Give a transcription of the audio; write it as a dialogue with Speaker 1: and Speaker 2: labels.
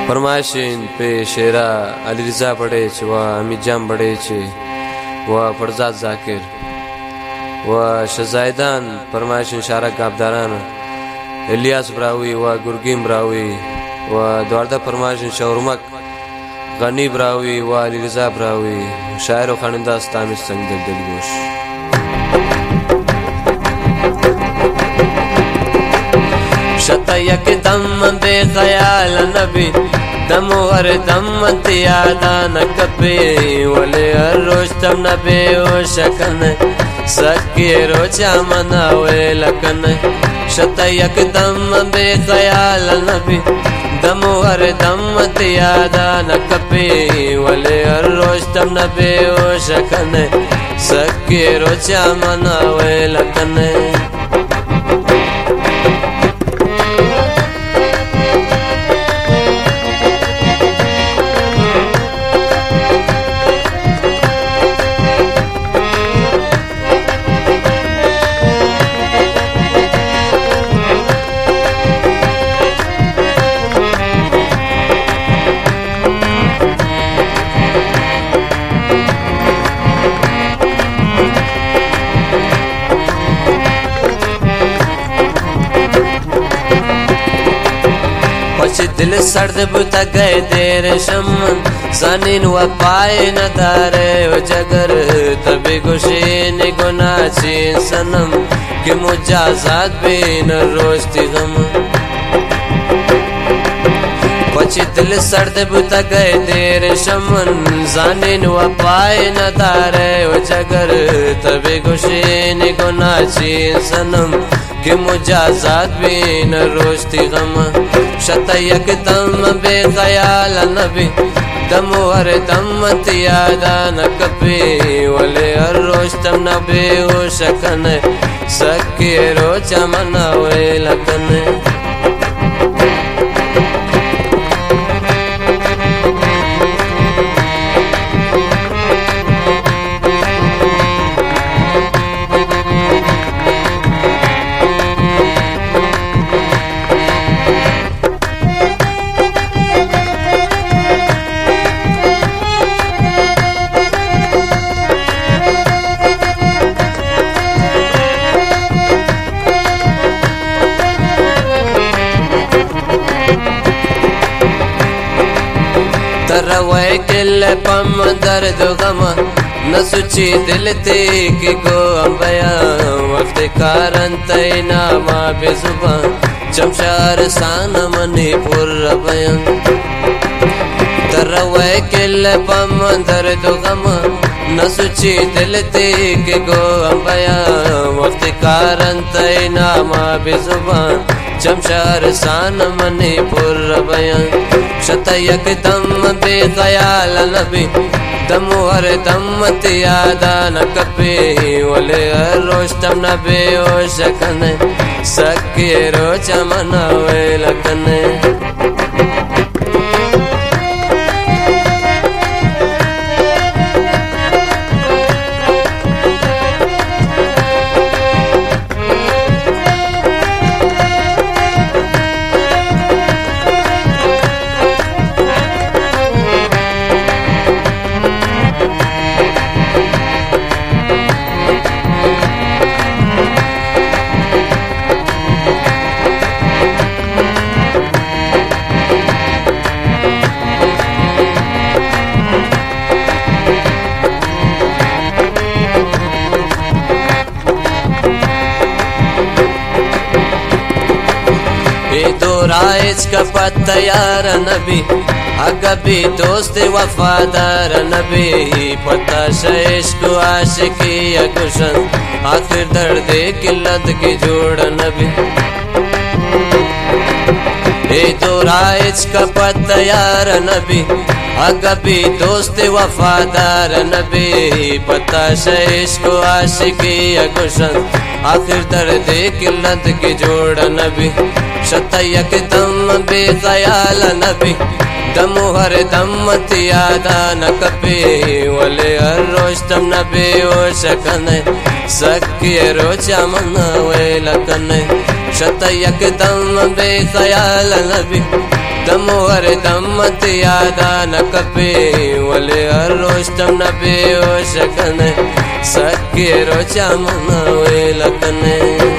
Speaker 1: फरमाइशिन पे शेरा अली रिजा बड़ेच व अमीर जाम बड़ेच व फरजाद जाकिर व शजायदान फरमाइशिन शारक गाबदारान इलियास ब्रावी व गुरगीम ब्रावी व द्वारदा फरमाइशिन शौरमक गनी ब्रावी व अली रिजा ब्रावी शायर व खानिंदा तामिज संग दिलगोश शतयक दम बेख्याल नबी दम हर दम यादा न कपे वले हर रोज तम न बेहोशकन सके रोजा मनावे लकन शतयक दम बेख्याल नबी दम हर दम यादा न कपे वले हर रोज तम न बेहोशकन सके रोजा मनावे लकन दिल सर्द बुता गए देर शमन सानिन व पाए न तारे ओ जगर तभी खुशी ने गुनाची सनम कि मुजाजात बिन रोस्ती गम पची दिल सर्द बुता गए देर शमन सानिन व पाए न तारे ओ जगर तभी खुशी ने गुनाची सनम कि मुजाजात बिन रोस्ती गम शतयक दम बेख्याल नबी दम हर दम यादा न कपे वले हर रोज तम न बेहोशकन सके रोजा मनावे लकन तरवे किल पम दर्द गम न सुची दिल ते कि गो अंबया वक्त कारण तैना मा बेजुबान चमशार सान मणिपुर बयन तरवे किल पम दर्द गम न सुची दिल ते कि गो अंबया वक्त कारण तैना मा बेजुबान चमशार सान मणिपुर बयन शतयक दम बेख्याल नबी दम हर दम यादा न कपे वले हर रोज तम न बेहोशकन सके रोजा मनावे लकन राइज का पत्ता यार नबी अगबी दोस्त वफादार नबी पता शेष को आशिकी अकुशन आखिर दर्द किल्लत की जोड़ नबी ए तो राइज का पत्ता यार नबी अगबी दोस्त वफादार नबी पता शेष को आशिकी अकुशन आखिर दर्द किल्लत की जोड़ नबी शतयक दम बेख्याल नबी दम हर दम यादा न कपे वले हर रोज तम न बेहोशकन सके रोजा मनावे लकन शतयक दम बेख्याल नबी दमो हर दम मत यादा न कपे वले हर रोस्तम न बेहोश कने सके रोचा मन वे लकने।